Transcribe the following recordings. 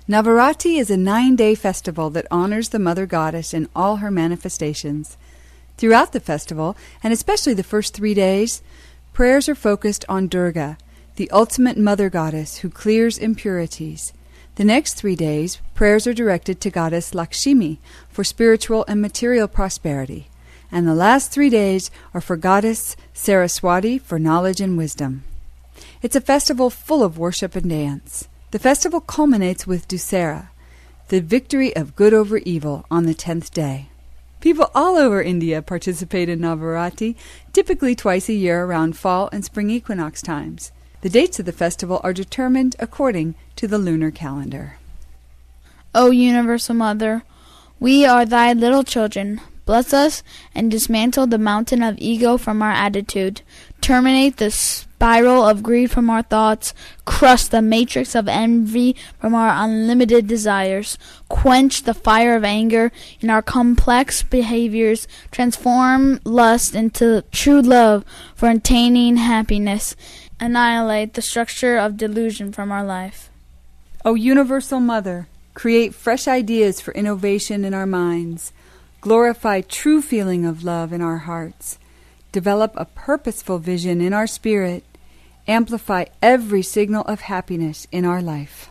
Navaratri is a 9-day festival that honors the Mother Goddess in all her manifestations. Throughout the festival, and especially the first 3 days, prayers are focused on Durga, the ultimate Mother Goddess who clears impurities. The next 3 days, prayers are directed to Goddess Lakshmi for spiritual and material prosperity. And the last 3 days are for Goddess Saraswati for knowledge and wisdom. It's a festival full of worship and dance. The festival culminates with Dussehra, the victory of good over evil, on the 10th day. People all over India participate in Navaratri, typically twice a year around fall and spring equinox times. The dates of the festival are determined according to the lunar calendar. O Universal Mother, we are thy little children. Bless us and dismantle the mountain of ego from our attitude. Terminate the spiral of greed from our thoughts. Crush the matrix of envy from our unlimited desires. Quench the fire of anger in our complex behaviors. Transform lust into true love for attaining happiness. Annihilate the structure of delusion from our life. O Universal Mother, create fresh ideas for innovation in our minds. Glorify true feeling of love in our hearts. Develop a purposeful vision in our spirit. Amplify every signal of happiness in our life.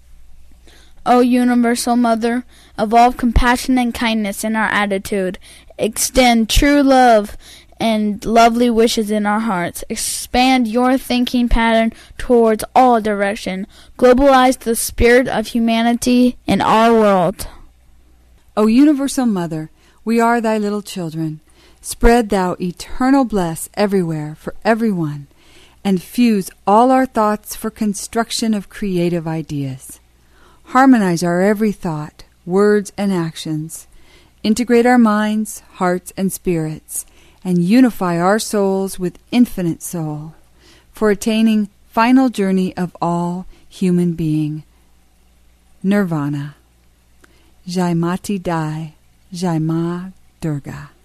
O Universal Mother, evolve compassion and kindness in our attitude. Extend true love and lovely wishes in our hearts. Expand your thinking pattern towards all direction. Globalize the spirit of humanity in our world. O Universal Mother, we are thy little children. Spread thou eternal bless everywhere for everyone, and fuse all our thoughts for construction of creative ideas. Harmonize our every thought, words, and actions. Integrate our minds, hearts, and spirits, and unify our souls with infinite soul, for attaining final journey of all human being, Nirvana. Jai Mati Dai, Jai Ma Durga.